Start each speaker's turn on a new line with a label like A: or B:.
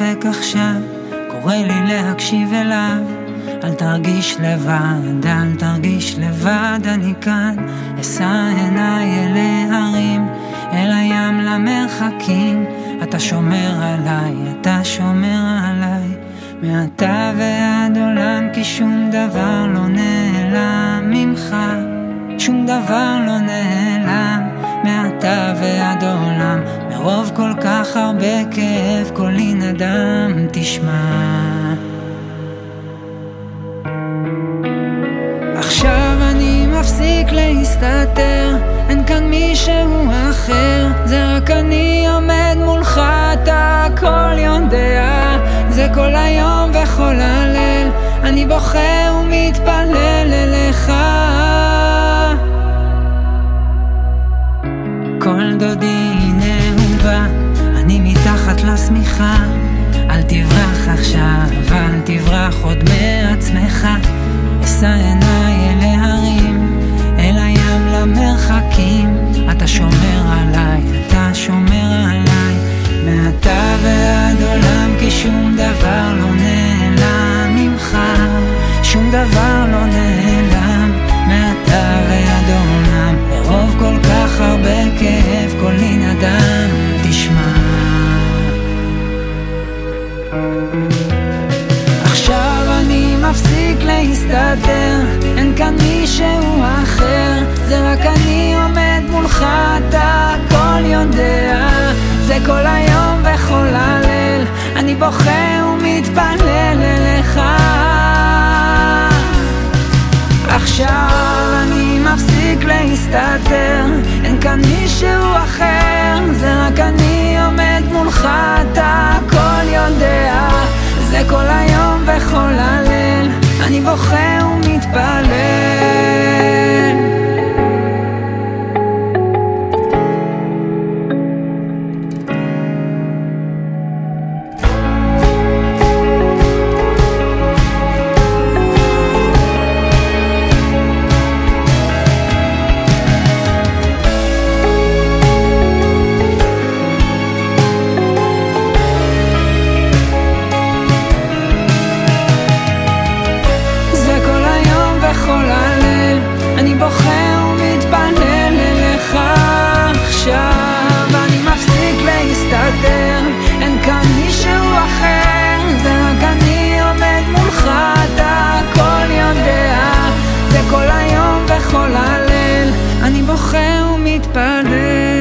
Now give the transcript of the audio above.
A: דופק עכשיו, קורא לי להקשיב אליו. אל תרגיש לבד, אל תרגיש לבד, אני כאן. אשא עיניי אל ההרים, אל הים למרחקים. אתה שומר עליי, אתה שומר עליי, מעתה ועד עולם, כי שום דבר לא נעלם ממך, שום דבר לא נעלם, מעתה ועד עולם. מרוב כל כך הרבה כאב, קולי נדם, תשמע. עכשיו אני מפסיק להסתתר, אין כאן מישהו אחר, זה רק אני עומד מולך, אתה הכל יודע. זה כל היום וכל הליל, אני בוכה ומתפלל אליך. כל דודי הנה הוא בא, אני מתחת לשמיכה. אל תברח עכשיו, אל תברח עוד מעצמך. אשא עיניי אל ההרים, אל הים למרחקים. אתה שומר עליי, אתה שומר עליי, מעתה ועד עולם, כי שום דבר לא נעלם ממך, שום דבר לא נעלם, מעתה ועד עולם. ברוב כל כך הרבה כאב, קולי נדם, תשמע. עכשיו אני מפסיק להסתתר, אין כאן מישהו אחר, זה רק אני עומד מולך, אתה הכל יודע. זה כל היום וכל הליל, אני בוכה ומתפלל אליך. עכשיו אני מפסיק להסתתר, אין כאן מישהו אחר, זה רק אני עומד מולך, אתה הכל יודע. זה כל היום וכל הליל, אני בוכה ומתפלל. אני בוכה ומתפלל אליך. עכשיו אני מפסיק להסתתר, אין כאן מישהו אחר, זה רק אני עומד מולך, אתה הכל יודע. זה כל היום וכל הליל, אני בוכה ומתפלל.